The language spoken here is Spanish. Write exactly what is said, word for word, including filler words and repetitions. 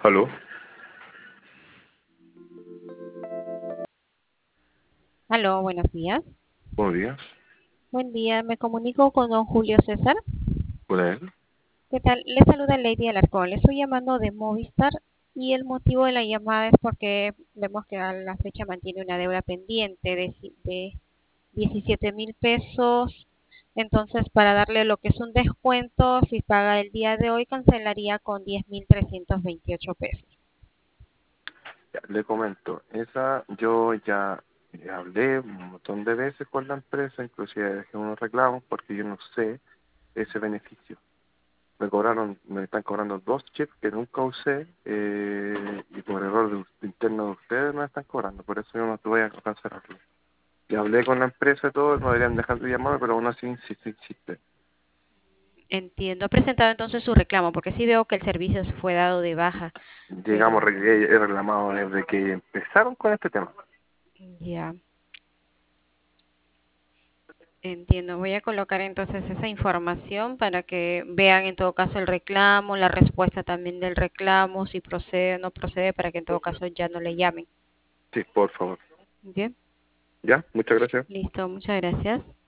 Aló, Aló, buenos días. buenos días. Buen día, me comunico con don Julio César. ¿Con él? ¿Qué tal? Le saluda Lady Alarcón. Le estoy llamando de Movistar y el motivo de la llamada es porque vemos que a la fecha mantiene una deuda pendiente de, ci- de diecisiete mil pesos. Entonces, para darle lo que es un descuento, si paga el día de hoy, cancelaría con diez mil trescientos veintiocho pesos. Ya, le comento, esa yo ya eh, hablé un montón de veces con la empresa, inclusive dejé unos reclamos porque yo no sé ese beneficio. Me cobraron, me están cobrando dos chips que nunca usé eh, y por error de, interno de ustedes me están cobrando, por eso yo no te voy a cancelarlo. Ya hablé con la empresa y todo, no deberían dejar de llamarme, pero aún así insiste, insiste. Entiendo. Ha presentado entonces su reclamo, porque sí veo que el servicio se fue dado de baja, Digamos, pero re- he reclamado desde que empezaron con este tema. ya. Entiendo, voy a colocar entonces esa información para que vean en todo caso el reclamo, la respuesta también del reclamo, si procede o no procede, para que en todo caso ya no le llamen. Sí, por favor. Bien, ¿Ya? Muchas gracias. listo, muchas gracias.